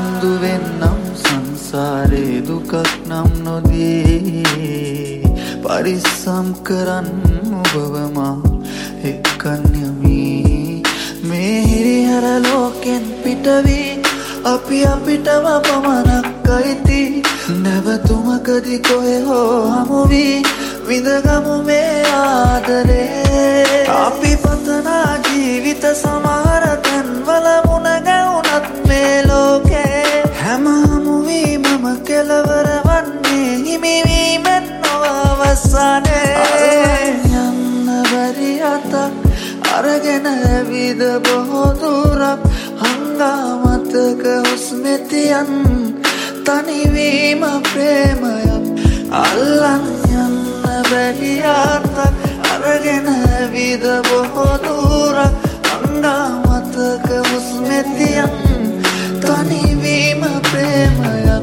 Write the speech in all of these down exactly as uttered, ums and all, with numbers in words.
පොරොන්දු වෙන්නම් සංසාරේ දුකක් නම් නොදී පරිස්සම් කරන් ඔබව මා එක්කන් යමි මේ හිරිහැර ලෝකෙන් පිටවී අපි අපිටම පමණක් අයිති නැවතුමකදී කොහේ හෝ හමු වී විඳගමු මේ ආදරේ අපි පතනා ජීවිත සමහර තැන්වල මුණ ගැවුනත් මේ ලෝකේ හැම හමු වීමම කෙලවර වන්නේ හිමිවීමෙන් නොව අවසානයේ යන්න බැරි අතක් අරගෙන ඇවිද බොහෝ දුරක් හංගාමතක හුස්මෙතියන් තනිවීම ප්‍රේමයක් අල්ලන් යන්න බැරි අතක් අරගෙන ඇවිද බොහෝ දුරක් හංගාමතක හුස්මෙතියන් තනිවීම ප්‍රේමයක්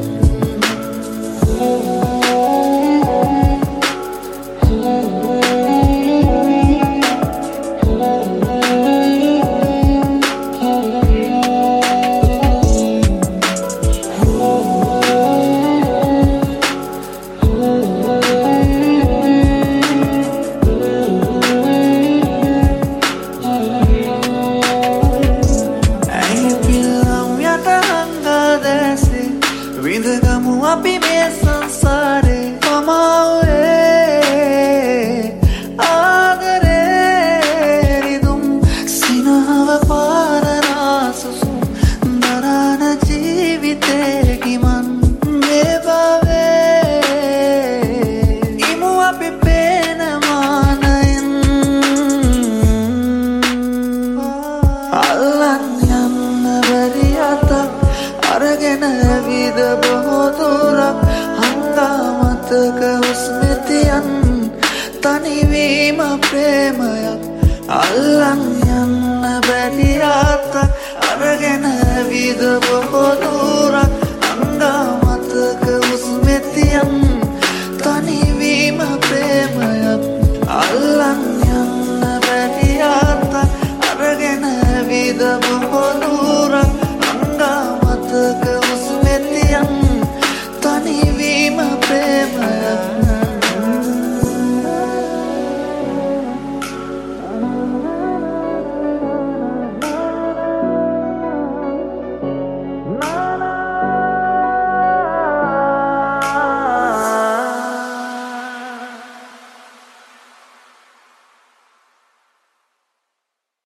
විඳගමු අපි මේ සංසාරේ පමාවේ ආදරේ රිදුම් සිනහව පාරනා සුසුම් දරාන ජීවිතේ ගිමන් මේ බවේ ඉමු අපි පේන මානයෙන් අල්ලන් යන්න බැරි අතක් අරගෙන ඇවිද බොහෝ දුරක් හංගාමතක හුස්මෙතියන් තනිවීම ප්‍රේමයක් අල්ලන් යන්න බැරි අතක් අරගෙන ඇවිද බොහෝ